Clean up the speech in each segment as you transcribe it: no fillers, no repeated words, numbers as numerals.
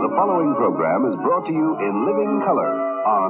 The following program is brought to you in living color on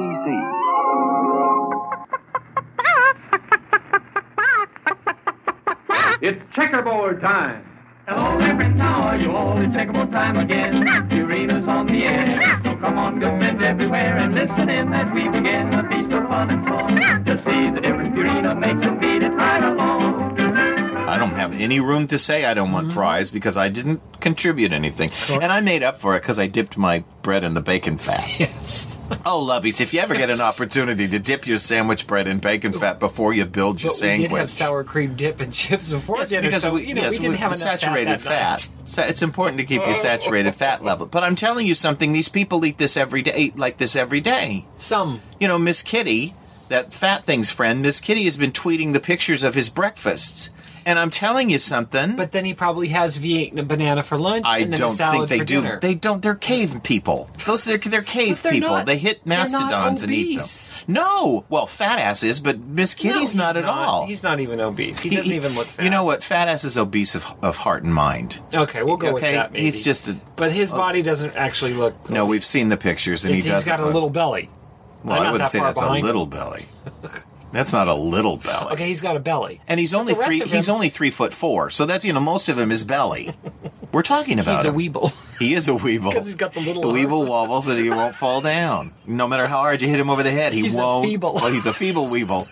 NBC. It's checkerboard time. Hello, Reverend Tower, you all in checkerboard time again. Purina's on the air, so come on, good friends everywhere, and listen in as we begin a feast of fun and song. To see the different Purina makes and feed it right along. I don't have any room to say I don't want fries because I didn't contribute anything. And I made up for it because I dipped my bread in the bacon fat. Yes. Oh, lovies, if you ever get an opportunity to dip your sandwich bread in bacon fat before you build your sandwich. We did have sour cream dip and chips before dinner, because so we didn't have enough saturated fat. It's important to keep your saturated fat level. But I'm telling you something, these people eat this every day, like this every day. Some. You know, Miss Kitty, that fat thing's friend, Miss Kitty has been tweeting the pictures of his breakfasts. And I'm telling you something. But then he probably has V8 and a banana for lunch and then a think salad they for do. dinner. They don't. They're cave people. They're cave people. They hit mastodons and eat them. No. Well, fat ass is, but Miss Kitty's not at all. He's not even obese. He doesn't even look fat. You know what? Fat ass is obese of heart and mind. Okay, we'll go with that. Maybe He's just. But his body doesn't actually look. No, we've seen the pictures, and he's got a little belly. Well, I wouldn't say that's a little belly. That's not a little belly. Okay, he's got a belly. And he's only 3'4", so that's, most of him is belly. We're talking about him. He's a weeble. He is a weeble. Because he's got the little The weeble wobbles and he won't fall down. No matter how hard you hit him over the head, he won't. He's a feeble. Well, he's a feeble weeble.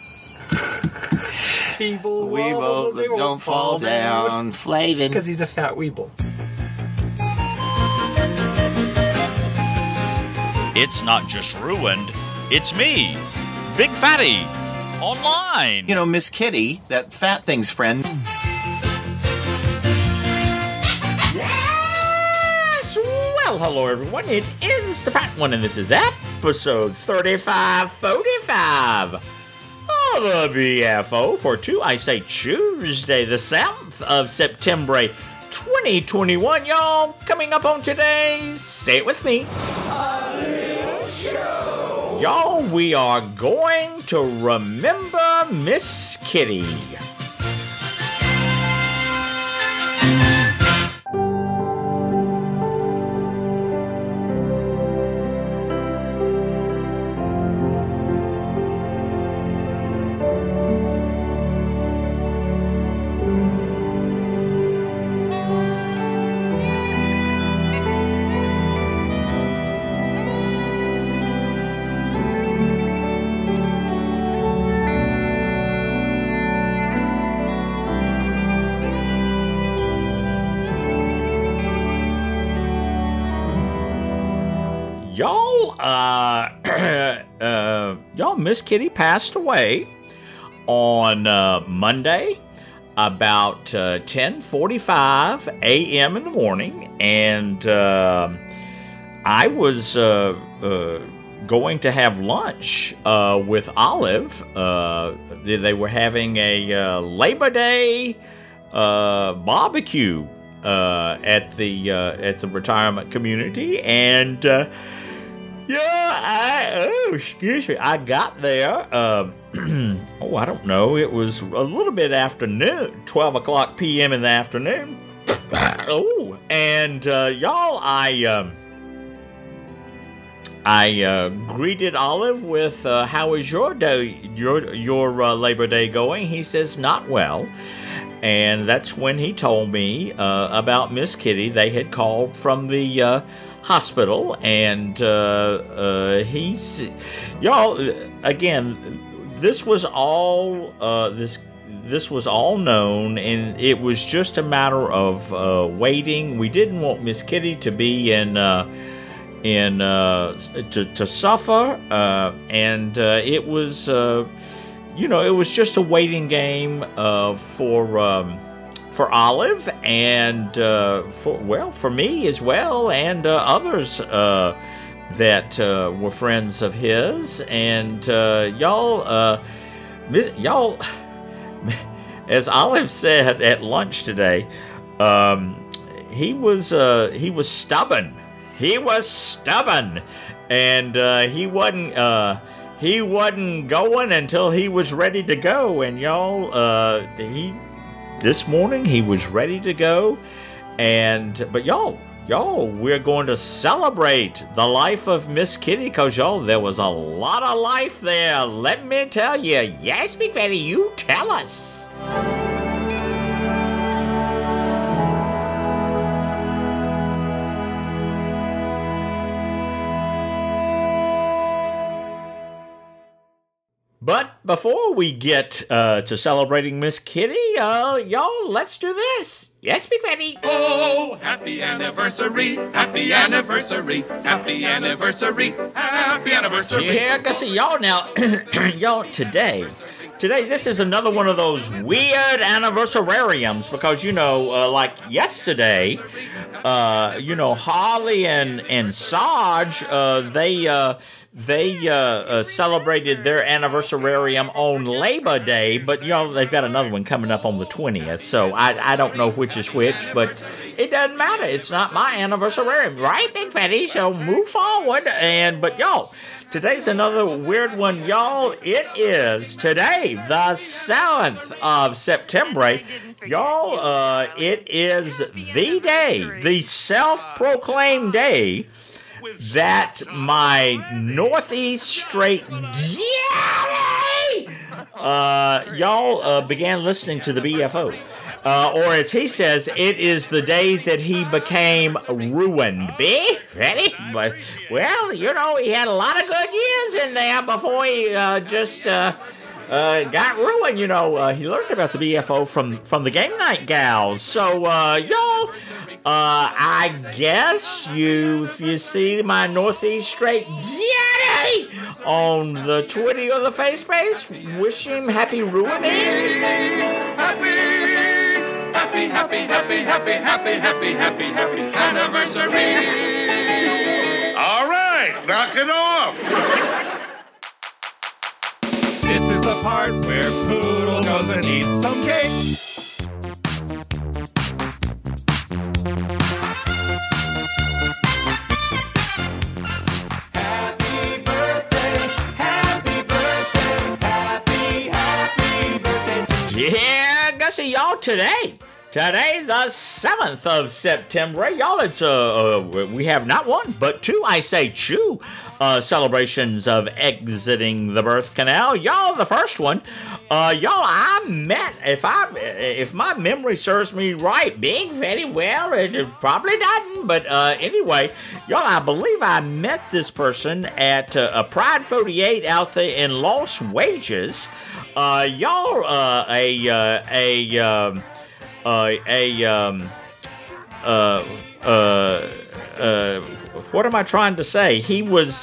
Feeble weebles that don't fall down. Flavin. Because he's a fat weeble. It's not just ruined, it's me, Big Fatty. Online. Miss Kitty, that fat thing's friend. Yes! Well, hello, everyone. It is the Fat One, and this is episode 3545 of the BFO for Tuesday, the 7th of September, 2021. Y'all, coming up on today's, say it with me, show. Y'all, we are going to remember Miss Kitty. Y'all, Miss Kitty passed away on Monday about 10:45 a.m. in the morning, and I was going to have lunch with Olive. They were having a Labor Day barbecue at the retirement community, and excuse me. I got there, I don't know, it was a little bit after noon, 12 o'clock p.m. in the afternoon. Y'all, I greeted Olive with, how is your day, your Labor Day going? He says, not well. And that's when he told me about Miss Kitty. They had called from the hospital, and y'all, again, this was all this was all known, and it was just a matter of waiting. We didn't want Miss Kitty to be to suffer, and it was it was just a waiting game for Olive, and for me as well, and others that were friends of his, and y'all, as Olive said at lunch today, he was stubborn. He was stubborn, and he wasn't going until he was ready to go, and y'all, this morning he was ready to go, but y'all, Y'all, we're going to celebrate the life of Miss Kitty, because, y'all, there was a lot of life there. Let me tell you. Yes, Big Fatty, you tell us. But before we get to celebrating Miss Kitty, y'all, let's do this. Yes, Big Fatty. Oh, happy anniversary, happy anniversary, happy anniversary, happy anniversary. Yeah, Gussie, y'all now, y'all, today, this is another one of those weird anniversariums because, like yesterday, Harley and Sarge, they celebrated their anniversarium on Labor Day, but they've got another one coming up on the 20th, so I don't know which is which, but it doesn't matter. It's not my anniversarium, right, Big Fatty? So move forward, but y'all, today's another weird one, y'all. It is today, the 7th of September. Y'all, it is the day, the self-proclaimed day that my Northeast Straight y'all began listening to the BFO. Or as he says, it is the day that he became ruined. Be ready? But, well, he had a lot of good years in there before he just got ruined. He learned about the BFO from the Game Night Gals. So, y'all, I guess if you see my Northeast Straight Daddy on the Twitter or the Facebook, wish him happy ruining. Happy anniversary. All right, knock it off. This is the part where Poodle goes and eats some cake. Happy birthday, happy birthday, happy birthday to you. Yeah, Gussie, y'all, today, the 7th of September, y'all, it's, we have not one, but two, I say two, celebrations of exiting the birth canal. Y'all, the first one, I met, if my memory serves me right, Big Fatty, well, it probably doesn't, but anyway, y'all, I believe I met this person at a Pride 48 out there in Los Wages. Y'all, what am I trying to say? He was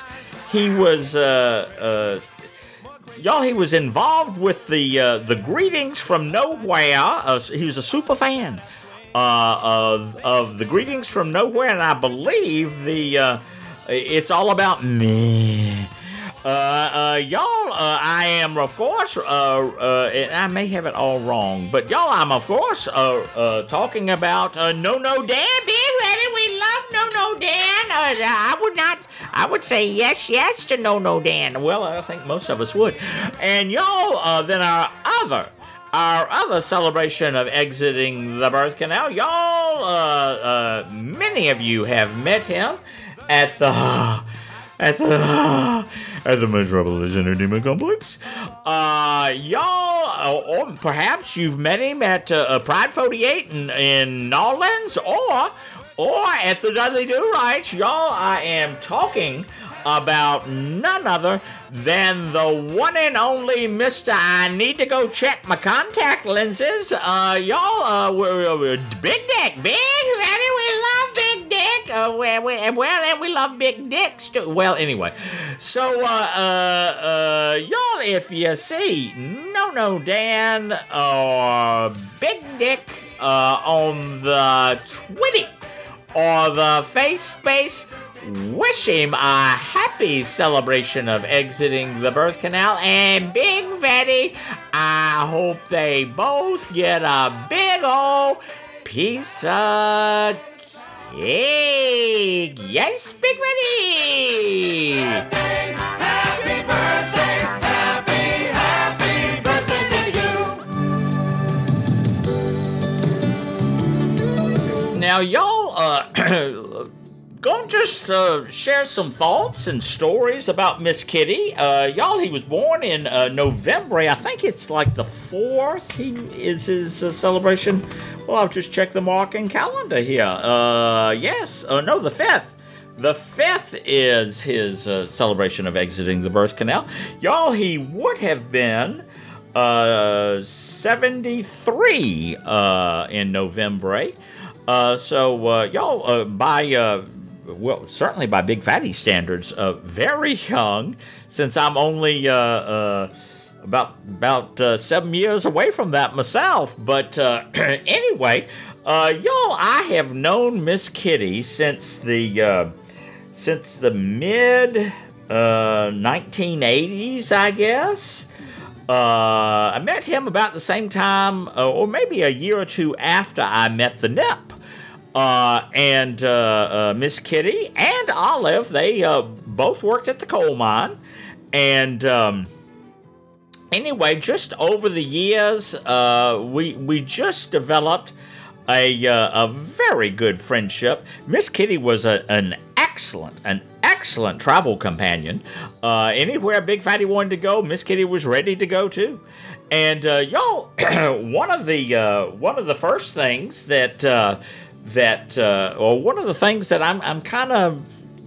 involved with the Greetings from Nowhere. He was a super fan of the Greetings from Nowhere, and I believe it's all about me. Y'all, I am, of course, and I may have it all wrong, but y'all, I'm, of course, talking about No Dan. Big Fatty, we love No Dan. I would say yes to No Dan. Well, I think most of us would. And y'all, then our other celebration of exiting the birth canal, y'all, many of you have met him at the Metropolis Entertainment Complex. Y'all, or perhaps you've met him at Pride 48 in Nolans, or at the Dudley Do Rights. Y'all, I am talking about none other than the one and only Mr. I need to go check my contact lenses. Y'all, we're Big Dick. Big Fatty, we love Big Dick. And we love big dicks too. Well, anyway, so y'all, if you see No Dan or Big Dick on the Twitter or the face space, wish him a happy celebration of exiting the birth canal. And Big Fatty, I hope they both get a big old piece of cake. Yes, Big Fatty. Happy birthday, happy birthday to you. Now, y'all, Gonna just share some thoughts and stories about Miss Kitty. Y'all, he was born in November. I think it's like the 4th. His celebration. Well, I'll just check the marking calendar here. Yes. No, the 5th. The 5th is his celebration of exiting the birth canal. Y'all, he would have been 73 in November. So y'all, well, certainly by Big Fatty standards, very young, since I'm only about 7 years away from that myself. But anyway, y'all, I have known Miss Kitty since the mid 1980s, I guess. I met him about the same time, or maybe a year or two after I met the Nip. And Miss Kitty and Olive, they both worked at the coal mine. And anyway, just over the years, we just developed a very good friendship. Miss Kitty was an excellent travel companion. Anywhere Big Fatty wanted to go, Miss Kitty was ready to go too. And y'all, one of the first things that one of the things that I'm kind of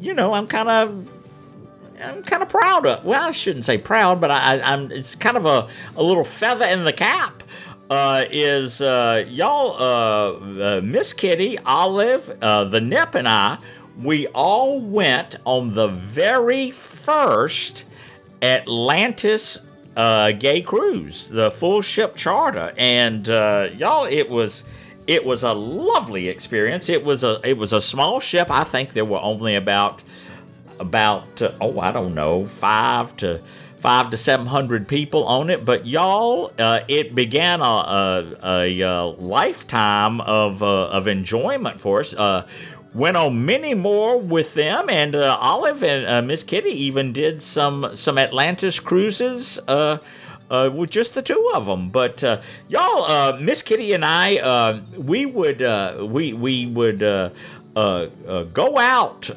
proud of. Well, I shouldn't say proud, but I'm. It's kind of a little feather in the cap. Is y'all, Miss Kitty, Olive, the Nip, and I. We all went on the very first Atlantis gay cruise, the full ship charter, and y'all, it was a lovely experience. It was a small ship. I think there were only about I don't know, 500 to 700 people on it. But y'all, it began a lifetime of enjoyment for us. Went on many more with them, and Olive and Miss Kitty even did some Atlantis cruises with just the two of them. But y'all, Miss Kitty and I, we would go out,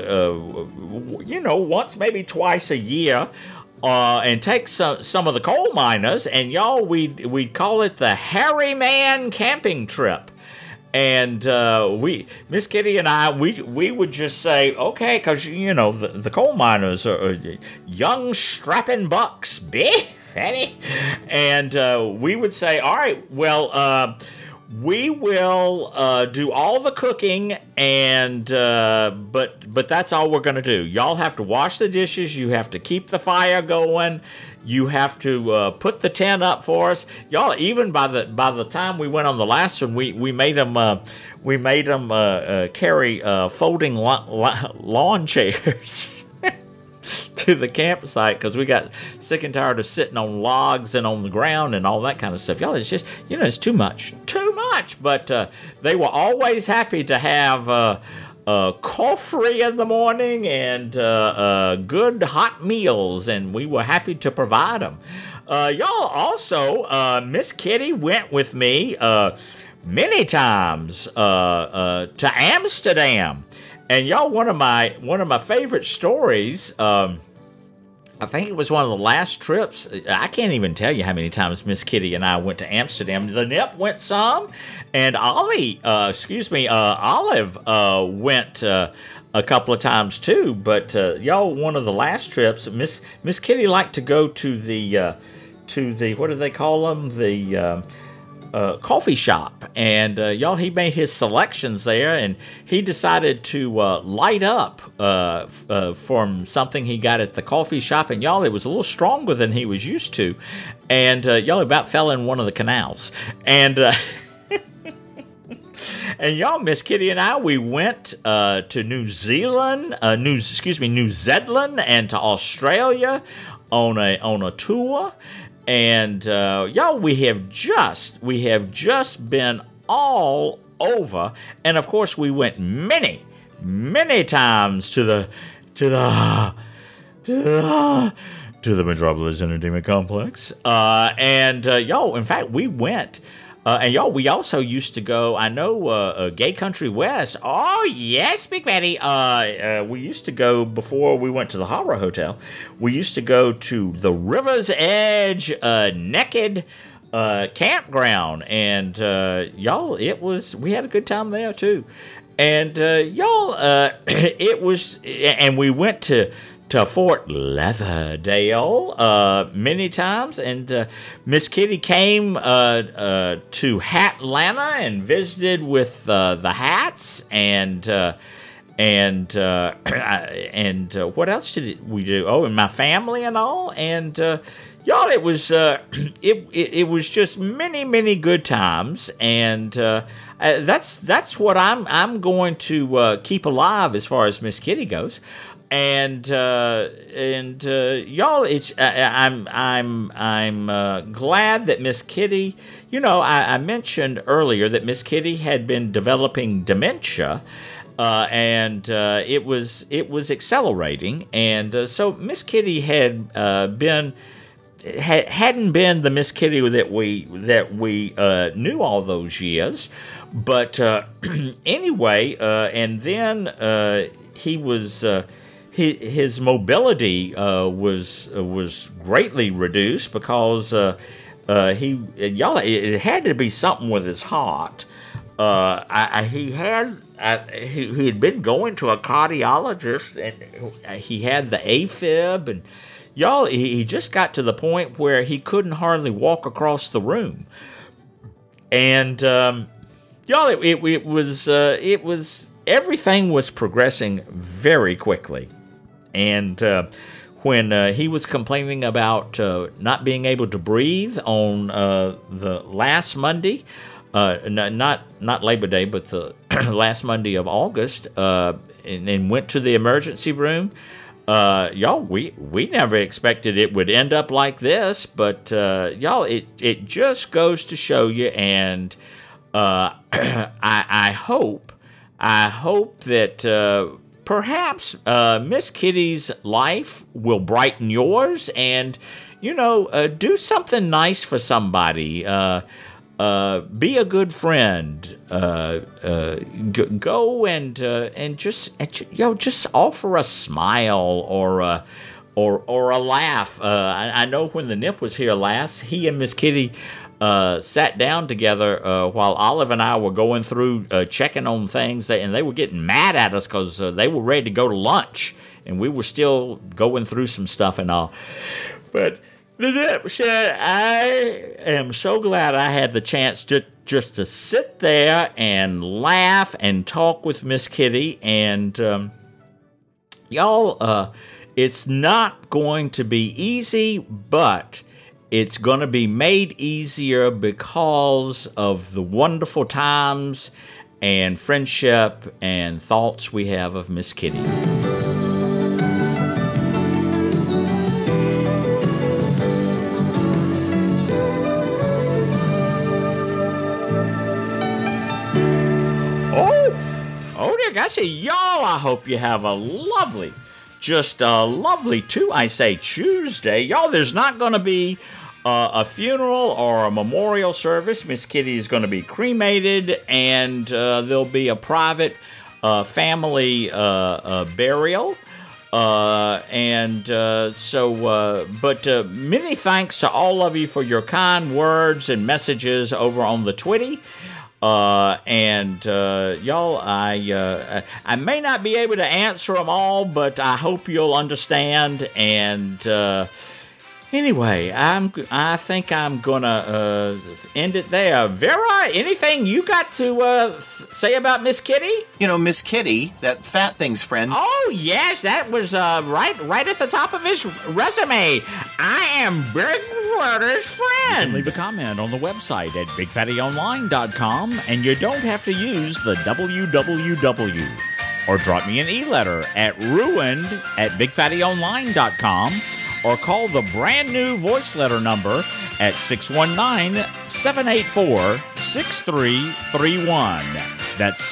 once maybe twice a year. And take some of the coal miners, and y'all, we'd call it the Hairy Man camping trip. And Miss Kitty and I, we would just say, okay, because the coal miners are young strapping bucks, Fatty, and we would say, all right, well, we will do all the cooking, and but that's all we're gonna do. Y'all have to wash the dishes. You have to keep the fire going. You have to put the tent up for us, y'all. Even by the time we went on the last one, we made them carry folding lawn chairs to the campsite because we got sick and tired of sitting on logs and on the ground and all that kind of stuff. Y'all, it's just it's too much. But they were always happy to have coffee in the morning and good hot meals, and we were happy to provide them. Y'all, also, Miss Kitty went with me many times to Amsterdam, and y'all, one of my favorite stories. I think it was one of the last trips. I can't even tell you how many times Miss Kitty and I went to Amsterdam. The Nip went some, and Olive went a couple of times too. But y'all, one of the last trips, Miss Kitty liked to go to the what do they call them? The coffee shop, and y'all, he made his selections there, and he decided to light up from something he got at the coffee shop, and y'all, it was a little stronger than he was used to, and y'all, about fell in one of the canals, and and y'all, Miss Kitty and I, we went to New Zealand, New Zealand, and to Australia on a tour. And y'all, we have just been all over, and of course we went many times to the Metropolis Entertainment Complex. And y'all, in fact, we went And y'all, we also used to go, I know, Gay Country West. Oh, yes, Big Fatty. We used to go, before we went to the Horror Hotel, we used to go to the River's Edge Naked Campground. And y'all, we had a good time there, too. And y'all, it was, and we went to Fort Lauderdale many times, and Miss Kitty came to Hatlanta and visited with the Hats, and what else did we do? Oh, and my family and all, and y'all, it was it was just many good times, and that's what I'm going to keep alive as far as Miss Kitty goes. And y'all, it's I'm glad that Miss Kitty. You know, I mentioned earlier that Miss Kitty had been developing dementia, and it was accelerating, and so Miss Kitty hadn't been the Miss Kitty that we knew all those years, but anyway, and then he was. His mobility was greatly reduced because it had to be something with his heart. He had been going to a cardiologist, and he had the AFib, and y'all, he just got to the point where he couldn't hardly walk across the room, and y'all, it was everything was progressing very quickly. And when he was complaining about not being able to breathe on the last Monday, not Labor Day, but the last Monday of August, and went to the emergency room, y'all, we never expected it would end up like this, but y'all, it just goes to show you, and I hope that perhaps Miss Kitty's life will brighten yours, and do something nice for somebody. Be a good friend. Go and just offer a smile or a laugh. I know when the Nip was here last, he and Miss Kitty sat down together while Olive and I were going through checking on things, and they were getting mad at us because they were ready to go to lunch, and we were still going through some stuff and all. But the Nip said, I am so glad I had the chance just to sit there and laugh and talk with Miss Kitty, and y'all, it's not going to be easy, but it's going to be made easier because of the wonderful times and friendship and thoughts we have of Miss Kitty. Oh, dear gosh, y'all, I hope you have a lovely Tuesday. Y'all, there's not going to be a funeral or a memorial service. Miss Kitty is going to be cremated, and there'll be a private family burial. But many thanks to all of you for your kind words and messages over on the Twitty. Y'all, I may not be able to answer them all, but I hope you'll understand. And anyway, I think I'm gonna end it there. Vera, anything you got to say about Miss Kitty? Miss Kitty, that fat thing's friend. Oh yes, that was right at the top of his resume. I am Big Fatty's friend. You can leave a comment on the website at BigFattyOnline.com, and you don't have to use the www. Or drop me an e-letter at ruined@BigFattyOnline.com, or call the brand new voice letter number at 619-784-6331. That's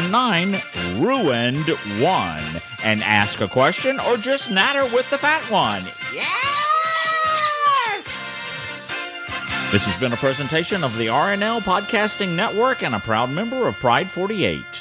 619-RUINED-1, and ask a question or just natter with the fat one. Yes! This has been a presentation of the RNL Podcasting Network and a proud member of Pride 48.